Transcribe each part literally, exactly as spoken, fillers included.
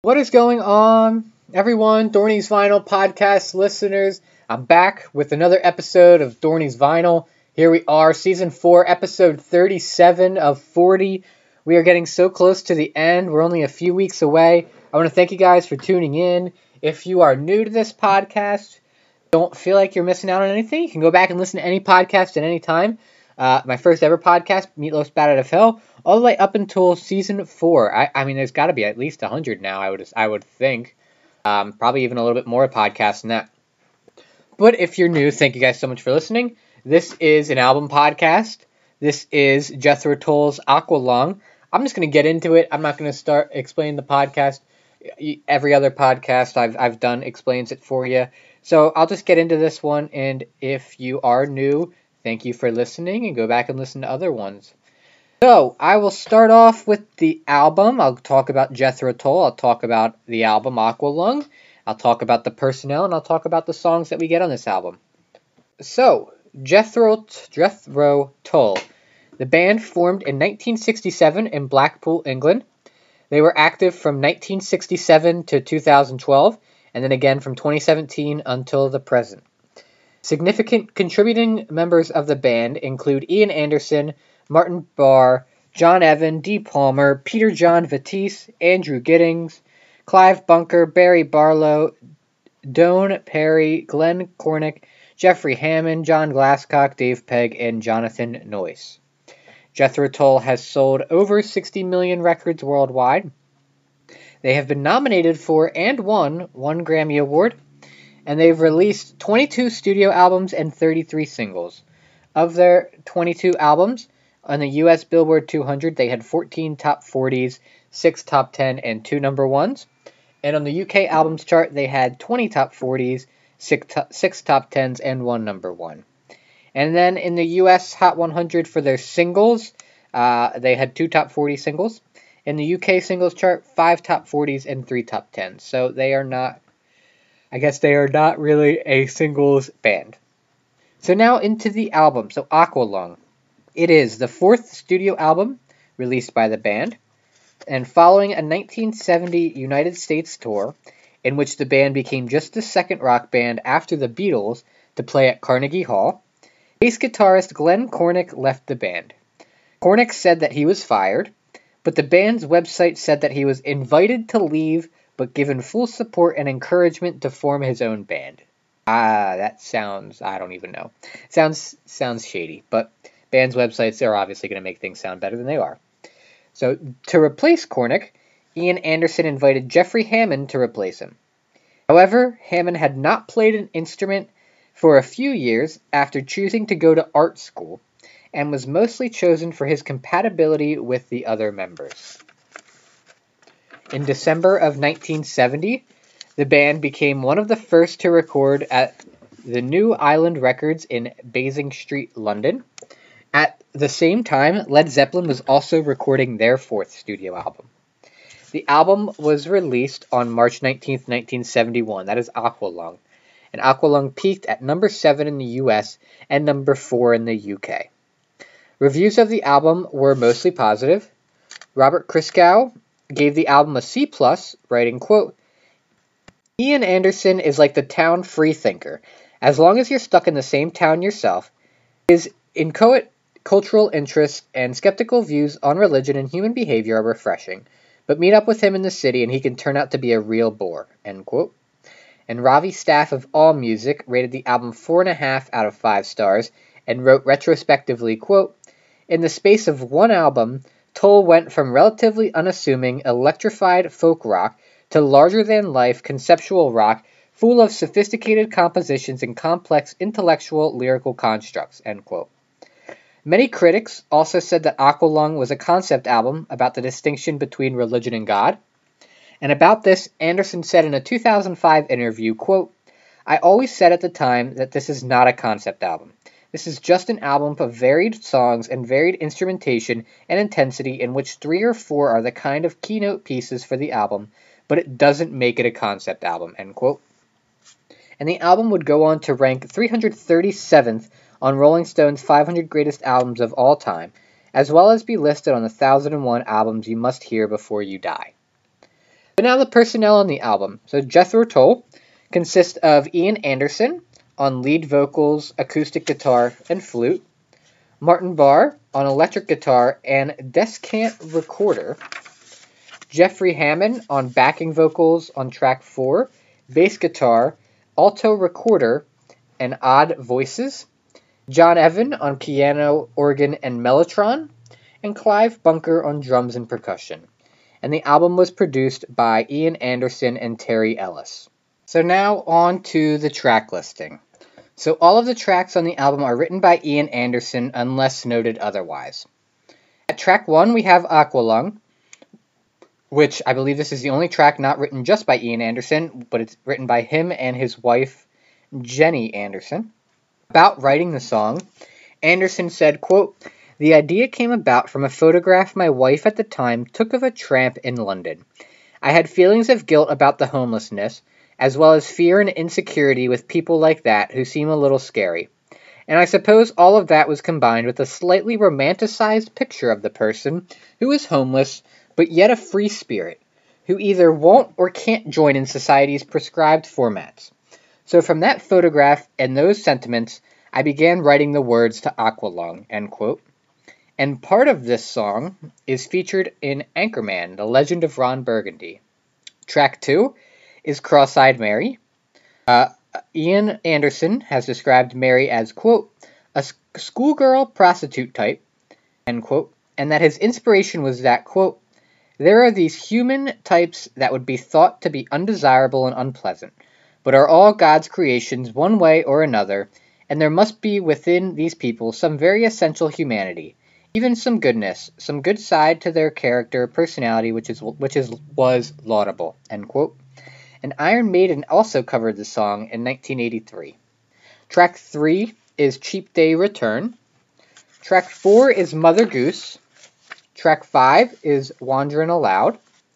What is going on, everyone? Dorney's Vinyl podcast listeners. I'm back with another episode of Dorney's Vinyl. Here we are, season four, episode thirty-seven of forty. We are getting so close to the end. We're only a few weeks away. I want to thank you guys for tuning in. If you are new to this podcast, don't feel like you're missing out on anything, you can go back and listen to any podcast at any time. Uh, my first ever podcast, Meatloaf's Bat Out of Hell, all the way up until season four. I, I mean, there's got to be at least one hundred now, I would I would think. Um, probably even a little bit more podcasts than that. But if you're new, thank you guys so much for listening. This is an album podcast. This is Jethro Tull's Aqualung. I'm just going to get into it. I'm not going to start explaining the podcast. Every other podcast I've I've done explains it for you. So I'll just get into this one, and if you are new, thank you for listening, and go back and listen to other ones. So, I will start off with the album. I'll talk about Jethro Tull. I'll talk about the album Aqualung. I'll talk about the personnel, and I'll talk about the songs that we get on this album. So, Jethro, Jethro Tull. The band formed in nineteen sixty-seven in Blackpool, England. They were active from nineteen sixty-seven to two thousand twelve, and then again from twenty seventeen until the present. Significant contributing members of the band include Ian Anderson, Martin Barre, John Evan, Dee Palmer, Peter John Vatisse, Andrew Giddings, Clive Bunker, Barry Barlow, Doane Perry, Glenn Cornick, Jeffrey Hammond, John Glasscock, Dave Pegg, and Jonathan Noyce. Jethro Tull has sold over sixty million records worldwide. They have been nominated for and won one Grammy Award, and they've released twenty-two studio albums and thirty-three singles. Of their twenty-two albums, on the U S Billboard two hundred, they had fourteen top forties, six top ten, and two number ones. And on the U K albums chart, they had twenty top forties, six top, six top tens, and one number one. And then in the U S Hot one hundred for their singles, uh, they had two top forty singles. In the U K singles chart, five top forties and three top tens. So they are not, I guess they are not really a singles band. So now into the album. So Aqualung. It is the fourth studio album released by the band, and following a nineteen seventy United States tour, in which the band became just the second rock band after the Beatles to play at Carnegie Hall, bass guitarist Glenn Cornick left the band. Cornick said that he was fired, but the band's website said that he was invited to leave, but given full support and encouragement to form his own band. Ah, that sounds, I don't even know. Sounds sounds shady, but bands' websites are obviously going to make things sound better than they are. So, to replace Cornick, Ian Anderson invited Jeffrey Hammond to replace him. However, Hammond had not played an instrument for a few years after choosing to go to art school, and was mostly chosen for his compatibility with the other members. In December of nineteen seventy, the band became one of the first to record at the New Island Records in Basing Street, London. At the same time, Led Zeppelin was also recording their fourth studio album. The album was released on March nineteenth, nineteen seventy-one. That is Aqualung. And Aqualung peaked at number seven in the U S and number four in the U K. Reviews of the album were mostly positive. Robert Christgau gave the album a C plus, writing, quote, Ian Anderson is like the town freethinker. As long as you're stuck in the same town yourself, his inchoate cultural interests and skeptical views on religion and human behavior are refreshing, but meet up with him in the city and he can turn out to be a real bore, end quote. And Ravi Staff of AllMusic rated the album four and a half out of five stars and wrote retrospectively, quote, in the space of one album, Tull went from relatively unassuming, electrified folk rock to larger-than-life conceptual rock full of sophisticated compositions and complex intellectual lyrical constructs, end quote. Many critics also said that Aqualung was a concept album about the distinction between religion and God. And about this, Anderson said in a two thousand five interview, quote, I always said at the time that this is not a concept album. This is just an album of varied songs and varied instrumentation and intensity in which three or four are the kind of keynote pieces for the album, but it doesn't make it a concept album, end quote. And the album would go on to rank three hundred thirty-seventh on Rolling Stone's five hundred Greatest Albums of All Time, as well as be listed on the one thousand one Albums You Must Hear Before You Die. But now the personnel on the album. So Jethro Tull consists of Ian Anderson on lead vocals, acoustic guitar, and flute, Martin Barre on electric guitar and descant recorder, Jeffrey Hammond on backing vocals on track four, bass guitar, alto recorder, and odd voices, John Evan on piano, organ, and mellotron, and Clive Bunker on drums and percussion. And the album was produced by Ian Anderson and Terry Ellis. So now on to the track listing. So all of the tracks on the album are written by Ian Anderson unless noted otherwise. At track one we have Aqualung, which I believe this is the only track not written just by Ian Anderson, but it's written by him and his wife, Jenny Anderson. About writing the song, Anderson said, quote, "The idea came about from a photograph my wife at the time took of a tramp in London. I had feelings of guilt about the homelessness, as well as fear and insecurity with people like that who seem a little scary. And I suppose all of that was combined with a slightly romanticized picture of the person who is homeless, but yet a free spirit, who either won't or can't join in society's prescribed formats. So from that photograph and those sentiments, I began writing the words to Aqualung," end quote. And part of this song is featured in Anchorman, The Legend of Ron Burgundy. Track two is Cross-Eyed Mary. Uh, Ian Anderson has described Mary as, quote, "a schoolgirl prostitute type," end quote, and that his inspiration was that, quote, "there are these human types that would be thought to be undesirable and unpleasant, but are all God's creations one way or another, and there must be within these people some very essential humanity, even some goodness, some good side to their character, personality, which is which is was laudable," end quote. And Iron Maiden also covered the song in nineteen eighty-three. Track three is Cheap Day Return. Track four is Mother Goose. Track five is Wanderin' Aloud.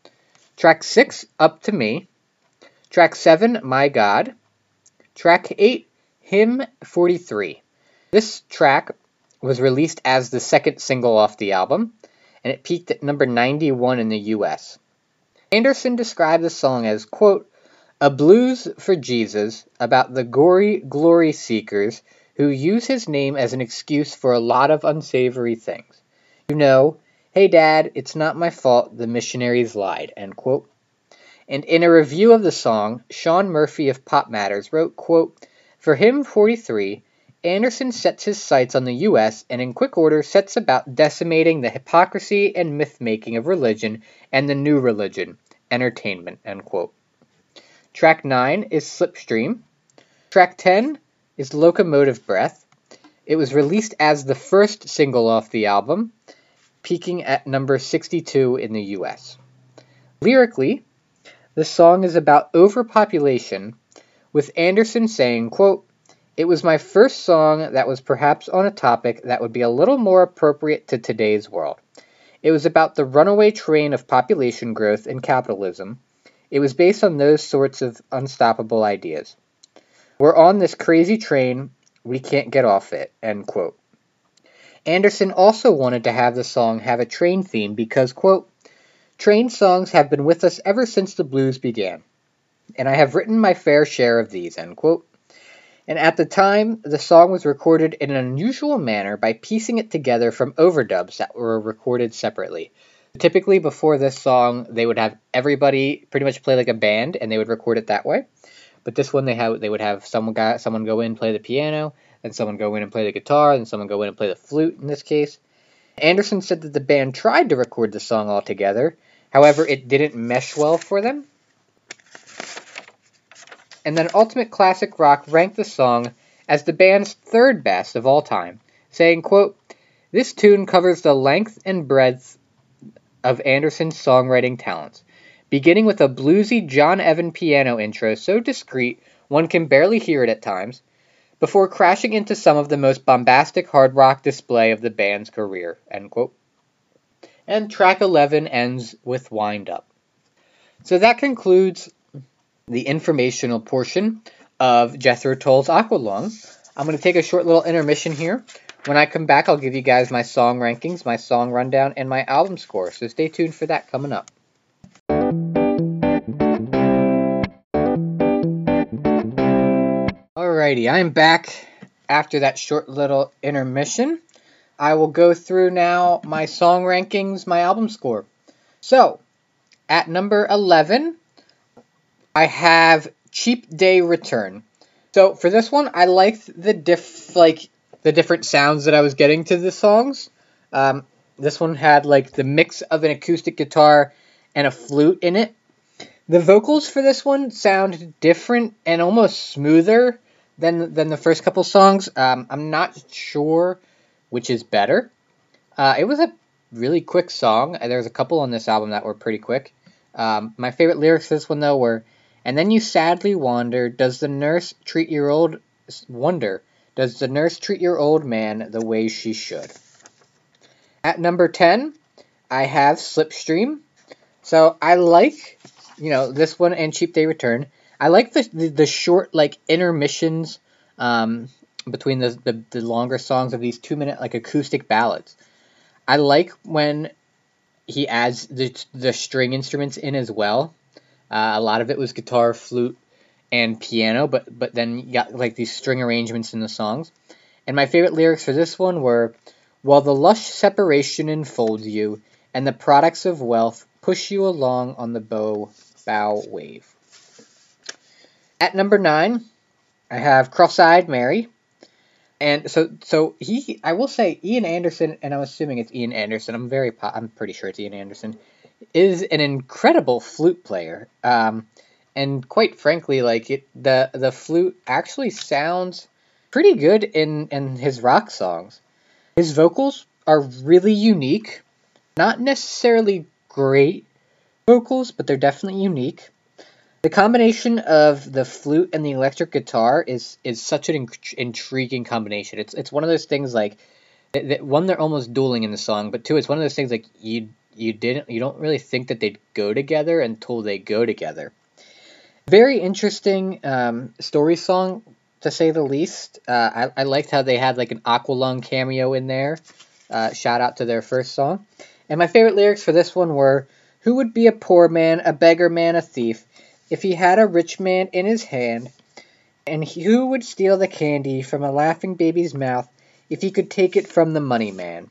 Track six, Up to Me. Track seven, My God. Track eight, Hymn forty-three. This track was released as the second single off the album, and it peaked at number ninety-one in the U S. Anderson described the song as, quote, "a blues for Jesus about the gory glory seekers who use his name as an excuse for a lot of unsavory things. You know, hey dad, it's not my fault the missionaries lied," end quote. And in a review of the song, Sean Murphy of Pop Matters wrote, quote, "For Hymn forty-three, Anderson sets his sights on the U S and in quick order sets about decimating the hypocrisy and myth-making of religion and the new religion, entertainment," end quote. Track nine is Slipstream. Track ten is Locomotive Breath. It was released as the first single off the album, peaking at number sixty-two in the U S. Lyrically, the song is about overpopulation, with Anderson saying, quote, "It was my first song that was perhaps on a topic that would be a little more appropriate to today's world. It was about the runaway train of population growth and capitalism. It was based on those sorts of unstoppable ideas. We're on this crazy train, we can't get off it," end quote. Anderson also wanted to have the song have a train theme because, quote, "train songs have been with us ever since the blues began, and I have written my fair share of these," end quote. And at the time, the song was recorded in an unusual manner by piecing it together from overdubs that were recorded separately. Typically, before this song, they would have everybody pretty much play like a band, and they would record it that way. But this one, they have they would have someone guy, someone go in and play the piano, then someone go in and play the guitar, then someone go in and play the flute in this case. Anderson said that the band tried to record the song all together, however, it didn't mesh well for them. And then Ultimate Classic Rock ranked the song as the band's third best of all time, saying, quote, "This tune covers the length and breadth of Anderson's songwriting talents, beginning with a bluesy John Evan piano intro so discreet one can barely hear it at times, before crashing into some of the most bombastic hard rock display of the band's career," end quote. And track eleven ends with Wind Up. So that concludes the informational portion of Jethro Tull's Aqualung. I'm going to take a short little intermission here. When I come back, I'll give you guys my song rankings, my song rundown, and my album score. So stay tuned for that coming up. Alrighty, I'm back after that short little intermission. I will go through now my song rankings, my album score. So, at number eleven, I have Cheap Day Return. So, for this one, I liked the diff, like, the different sounds that I was getting to the songs. Um, this one had, like, the mix of an acoustic guitar and a flute in it. The vocals for this one sound different and almost smoother than than the first couple songs. Um, I'm not sure which is better. Uh, it was a really quick song. There was a couple on this album that were pretty quick. Um, my favorite lyrics for this one, though, were, "And then you sadly wander, does the nurse treat your old... Wonder, does the nurse treat your old man the way she should?" At number ten, I have Slipstream. So I like, you know, this one and Cheap Day Return. I like the the, the short, like, intermissions um, between the, the, the longer songs of these two-minute, like, acoustic ballads. I like when he adds the, the string instruments in as well. Uh, a lot of it was guitar, flute, and piano, but, but then you got, like, these string arrangements in the songs. And my favorite lyrics for this one were, "While the lush separation enfolds you, and the products of wealth push you along on the bow bow wave." At number nine, I have Cross-Eyed Mary. And so, so he, I will say, Ian Anderson, and I'm assuming it's Ian Anderson. I'm very, I'm pretty sure it's Ian Anderson, is an incredible flute player. Um, and quite frankly, like it, the the flute actually sounds pretty good in in his rock songs. His vocals are really unique, not necessarily great vocals, but they're definitely unique. The combination of the flute and the electric guitar is is such an in- intriguing combination. It's it's one of those things like that, that one, they're almost dueling in the song, but two, it's one of those things like you you didn't you don't really think that they'd go together until they go together. Very interesting um, story song, to say the least. Uh, I I liked how they had like an Aqualung cameo in there. Uh, shout out to their first song. And my favorite lyrics for this one were, "Who would be a poor man, a beggar man, a thief, if he had a rich man in his hand? And who would steal the candy from a laughing baby's mouth if he could take it from the money man?"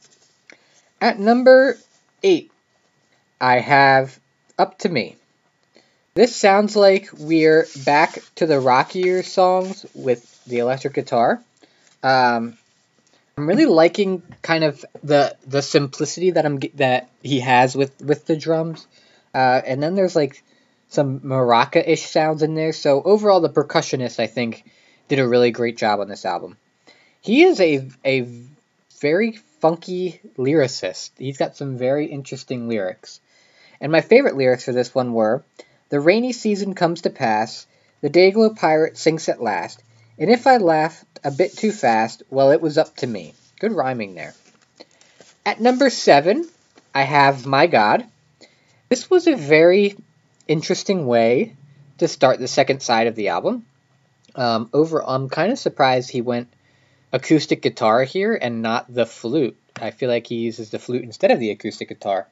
At number eight, I have Up to Me. This sounds like we're back to the rockier songs with the electric guitar. Um, I'm really liking kind of the the simplicity that I'm that he has with, with the drums. Uh, and then there's like some maraca-ish sounds in there. So overall, the percussionist, I think, did a really great job on this album. He is a a very funky lyricist. He's got some very interesting lyrics. And my favorite lyrics for this one were, "The rainy season comes to pass, the Dayglow pirate sinks at last, and if I laughed a bit too fast, well, it was up to me." Good rhyming there. At number seven, I have My God. This was a very interesting way to start the second side of the album. Um, over, I'm kind of surprised he went acoustic guitar here and not the flute. I feel like he uses the flute instead of the acoustic guitar.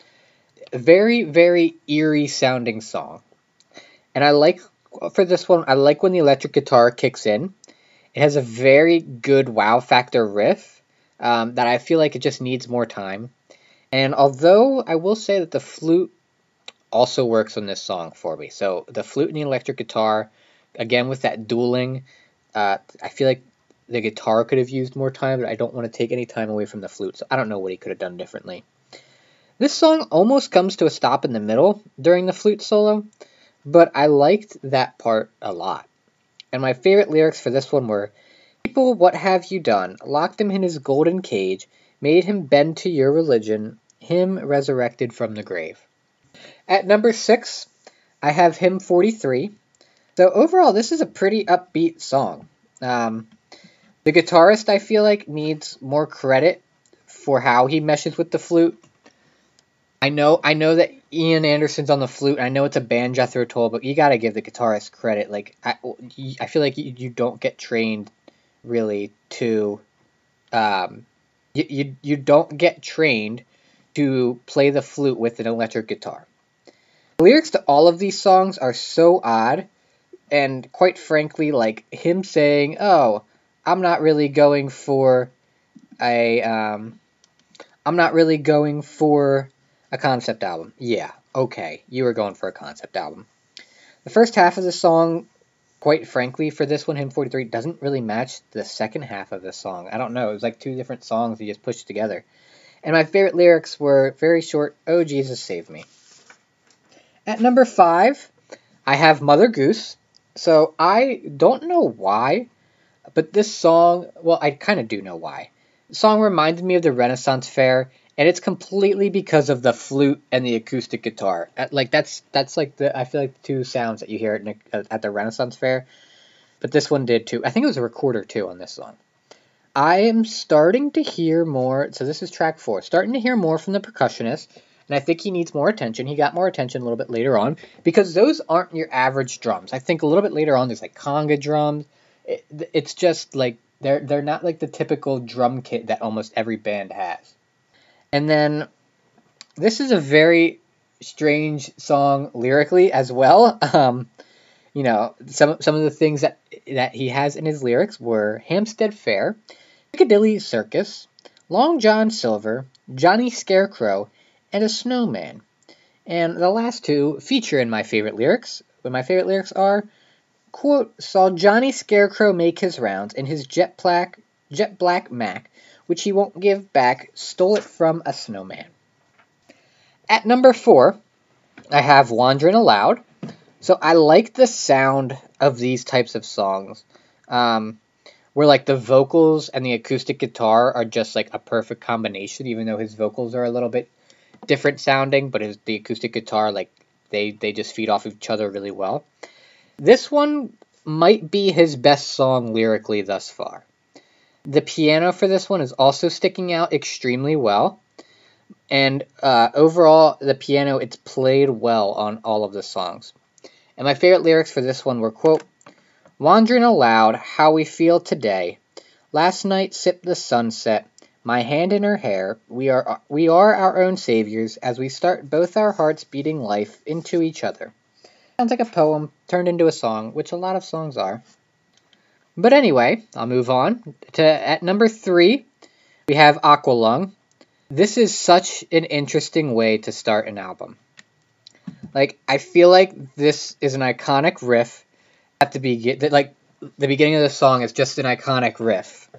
A very, very eerie sounding song. And I like, for this one, I like when the electric guitar kicks in. It has a very good wow factor riff um, that I feel like it just needs more time. And although I will say that the flute also works on this song for me. So the flute and the electric guitar, again with that dueling, uh, I feel like the guitar could have used more time, but I don't want to take any time away from the flute, so I don't know what he could have done differently. This song almost comes to a stop in the middle during the flute solo, but I liked that part a lot. And my favorite lyrics for this one were, "People, what have you done? Locked him in his golden cage, made him bend to your religion, him resurrected from the grave." At number six, I have Hymn forty-three. So overall, this is a pretty upbeat song. Um, the guitarist, I feel like, needs more credit for how he meshes with the flute. I know I know that Ian Anderson's on the flute. I know it's a band Jethro Tull, but you got to give the guitarist credit. Like I, I feel like you, you don't get trained really to um you, you you don't get trained to play the flute with an electric guitar. The lyrics to all of these songs are so odd, and quite frankly, like him saying, "Oh, I'm not really going for a, um, I'm not really going for a concept album." Yeah, okay, you were going for a concept album. The first half of the song, quite frankly, for this one, Hymn forty-three, doesn't really match the second half of the song. I don't know, it was like two different songs he just pushed together. And my favorite lyrics were very short, "Oh, Jesus, save me." At number five, I have Mother Goose. So I don't know why, but this song, well, I kind of do know why. The song reminded me of the Renaissance Fair, and it's completely because of the flute and the acoustic guitar. At, like that's that's like the I feel like the two sounds that you hear at, at the Renaissance Fair, but this one did too. I think it was a recorder too on this song. I am starting to hear more. So this is track four. Starting to hear more from the percussionist. And I think he needs more attention. He got more attention a little bit later on because those aren't your average drums. I think a little bit later on there's like conga drums. It, it's just like they're they're not like the typical drum kit that almost every band has. And then this is a very strange song lyrically as well. Um, you know, some some of the things that that he has in his lyrics were Hampstead Fair, Piccadilly Circus, Long John Silver, Johnny Scarecrow, and a snowman. And the last two feature in my favorite lyrics. But my favorite lyrics are, quote, "Saw Johnny Scarecrow make his rounds in his jet black, jet black Mac, which he won't give back, stole it from a snowman." At number four, I have Wandering Aloud. So I like the sound of these types of songs, um, where like the vocals and the acoustic guitar are just like a perfect combination, even though his vocals are a little bit different sounding, but his, the acoustic guitar, like they, they just feed off of each other really well. This one might be his best song lyrically thus far. The piano for this one is also sticking out extremely well. And uh, overall, the piano, it's played well on all of the songs. And my favorite lyrics for this one were, quote, "Wandering aloud, how we feel today. Last night sipped the sunset, my hand in her hair. We are we are our own saviors as we start both our hearts beating life into each other." Sounds like a poem turned into a song, which a lot of songs are. But anyway, I'll move on. To at number three, we have Aqualung. This is such an interesting way to start an album. Like, I feel like this is an iconic riff at the begin. Like, the beginning of the song is just an iconic riff.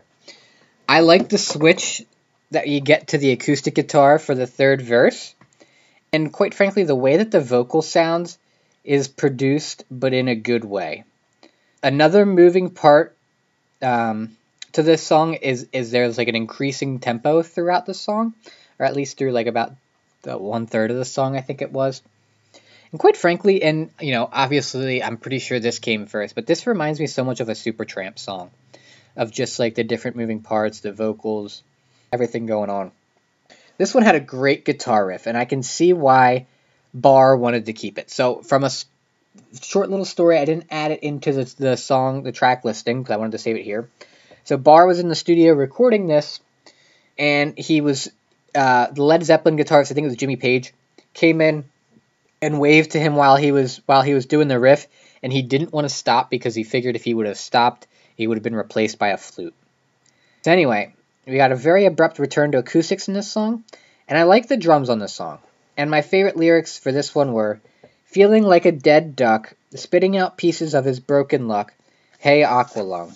I like the switch that you get to the acoustic guitar for the third verse. And quite frankly, the way that the vocal sounds is produced, but in a good way. Another moving part um, to this song is, is there's like an increasing tempo throughout the song, or at least through like about the one third of the song, I think it was. And quite frankly, and, you know, obviously, I'm pretty sure this came first, but this reminds me so much of a Supertramp song, of just, like, the different moving parts, the vocals, everything going on. This one had a great guitar riff, and I can see why Barr wanted to keep it. So, from a short little story, I didn't add it into the, the song, the track listing, because I wanted to save it here. So, Barr was in the studio recording this, and he was, uh, the Led Zeppelin guitarist, I think it was Jimmy Page, came in and waved to him while he was while he was doing the riff, and he didn't want to stop because he figured if he would have stopped, he would have been replaced by a flute. So anyway, we got a very abrupt return to acoustics in this song, and I like the drums on this song. And my favorite lyrics for this one were, "Feeling like a dead duck, spitting out pieces of his broken luck, hey Aqualung."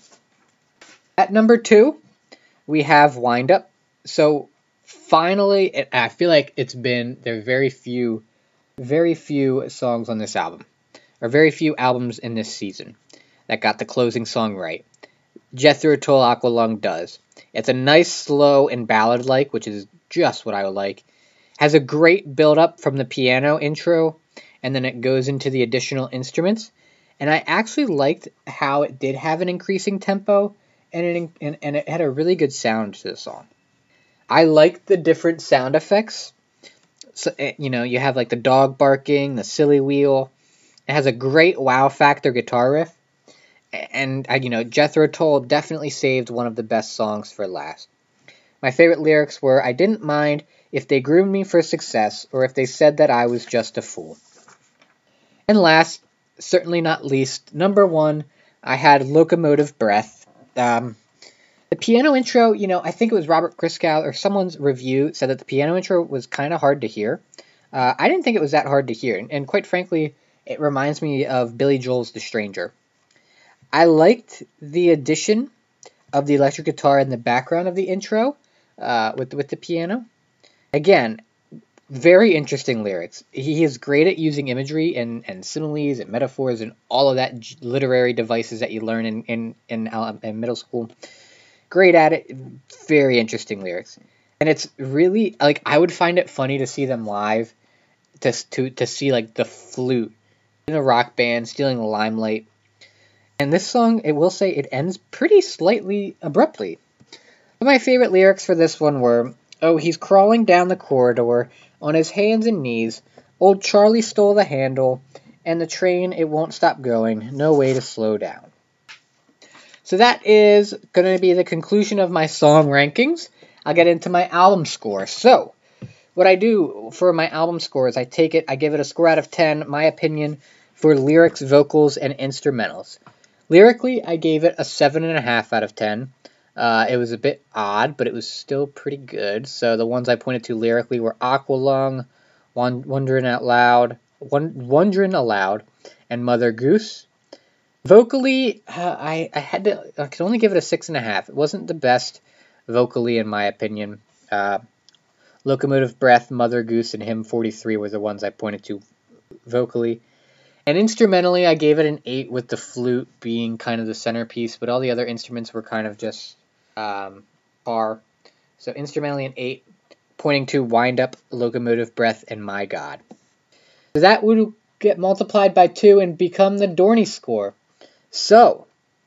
At number two, we have Wind Up. So finally, I feel like it's been, there are very few Very few songs on this album, or very few albums in this season, that got the closing song right. Jethro Tull Aqualung does. It's a nice, slow, and ballad-like, which is just what I would like. Has a great build-up from the piano intro, and then it goes into the additional instruments. And I actually liked how it did have an increasing tempo, and it, and, and it had a really good sound to the song. I liked the different sound effects. So, you know, you have like the dog barking, the silly wheel. It has a great wow factor guitar riff. And, you know, Jethro Tull definitely saved one of the best songs for last. My favorite lyrics were, "I didn't mind if they groomed me for success or if they said that I was just a fool." And last, certainly not least, number one, I had Locomotive Breath. Um, the piano intro, you know, I think it was Robert Christgau or someone's review said that the piano intro was kind of hard to hear. Uh, I didn't think it was that hard to hear, and, and quite frankly, it reminds me of Billy Joel's The Stranger. I liked the addition of the electric guitar in the background of the intro uh, with, with the piano. Again, very interesting lyrics. He is great at using imagery and, and similes and metaphors and all of that literary devices that you learn in, in, in, in middle school. Great at it. Very interesting lyrics. And it's really, like, I would find it funny to see them live, to, to, to see, like, the flute in a rock band stealing the limelight. And this song, it will say, it ends pretty slightly abruptly. My favorite lyrics for this one were, "Oh, he's crawling down the corridor on his hands and knees. Old Charlie stole the handle, and the train, it won't stop going. No way to slow down." So that is going to be the conclusion of my song rankings. I'll get into my album score. So, what I do for my album score is I take it, I give it a score out of ten, my opinion, for lyrics, vocals, and instrumentals. Lyrically, I gave it a seven point five out of ten. Uh, it was a bit odd, but it was still pretty good. So the ones I pointed to lyrically were Aqualung, Wondering Out Loud, Wondering Aloud, and Mother Goose. Vocally, uh, I, I had to, I could only give it a six and a half. It wasn't the best vocally, in my opinion. Uh, Locomotive Breath, Mother Goose, and Hymn forty-three were the ones I pointed to vocally. And instrumentally, I gave it an eight, with the flute being kind of the centerpiece, but all the other instruments were kind of just um, par. So instrumentally an eight, pointing to Wind Up, Locomotive Breath, and My God. So that would get multiplied by two and become the Dorney score. So,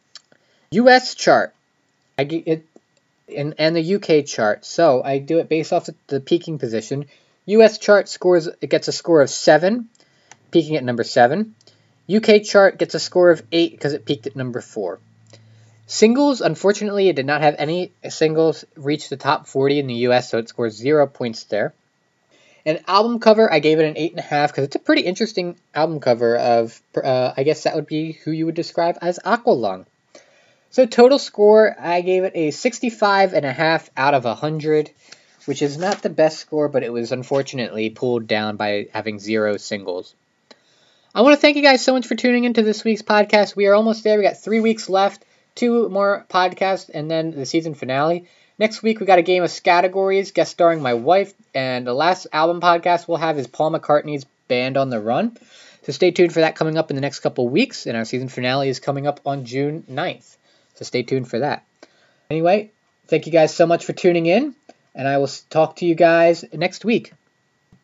U S chart, I get it, and, and the U K chart. So I do it based off the, the peaking position. U S chart scores, it gets a score of seven, peaking at number seven. U K chart gets a score of eight because it peaked at number four. Singles, unfortunately, it did not have any singles reach the top forty in the U S, so it scores zero points there. And album cover, I gave it an eight point five because it's a pretty interesting album cover of, uh, I guess that would be who you would describe as Aqualung. So total score, I gave it a sixty-five point five out of one hundred, which is not the best score, but it was unfortunately pulled down by having zero singles. I want to thank you guys so much for tuning into this week's podcast. We are almost there. We got three weeks left, two more podcasts, and then the season finale. Next week, we got a game of categories, guest starring my wife, and the last album podcast we'll have is Paul McCartney's Band on the Run. So stay tuned for that coming up in the next couple weeks, and our season finale is coming up on June ninth. So stay tuned for that. Anyway, thank you guys so much for tuning in, and I will talk to you guys next week.